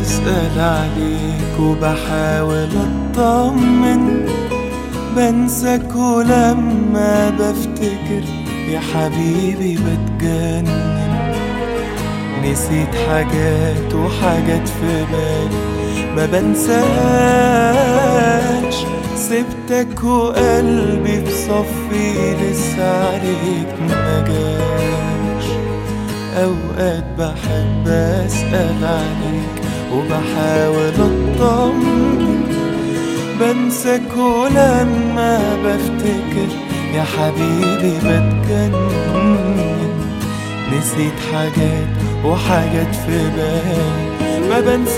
بسأل عليك وبحاول اطمن، بنساك ولما بفتكر يا حبيبي بتجنن. نسيت حاجات وحاجات في بالي ما بنساش، سبتك وقلبي بصفي لسه عليك مجاش. اوقات بحب اسأل عليك وبحاول اطمن، بنساك ولما بفتكر يا حبيبي بتجنن. نسيت حاجات وحاجات في بالي ما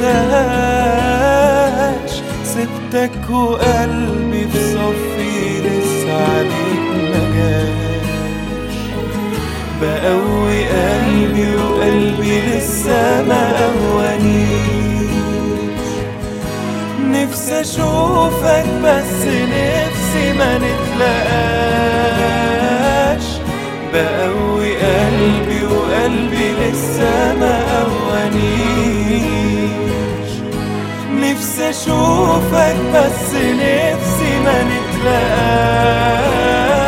بنساش، سبتك وقلبي في صفي لسه عليك مجاش. بقوي قلبي وقلبي لسه ما قوانيش، نفسي اشوفك بس نفسي ما نتلاقاش. بقوي قلبي وقلبي لسه ما قوانيش، نفسي اشوفك بس نفسي ما نتلاقاش.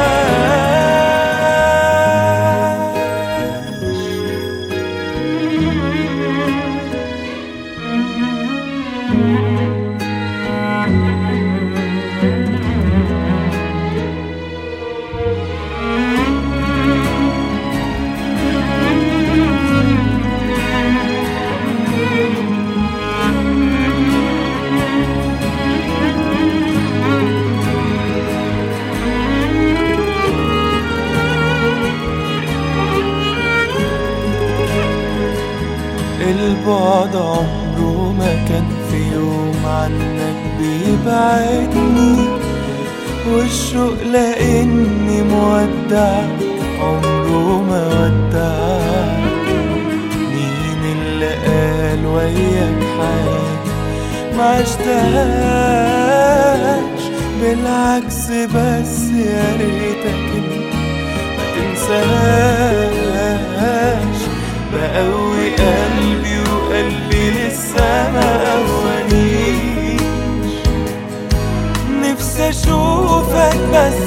البعد عمره ما كان في يوم عنك بيبعدني، والشوق لاني مودع عمره ما ودعك. مين اللي قال وياك حياتي ما عشتهاش؟ بالعكس بس يا ريتك ما تنساش. بقوي قلبي وقلبي لسه ما قوانيش، نفسي اشوفك بس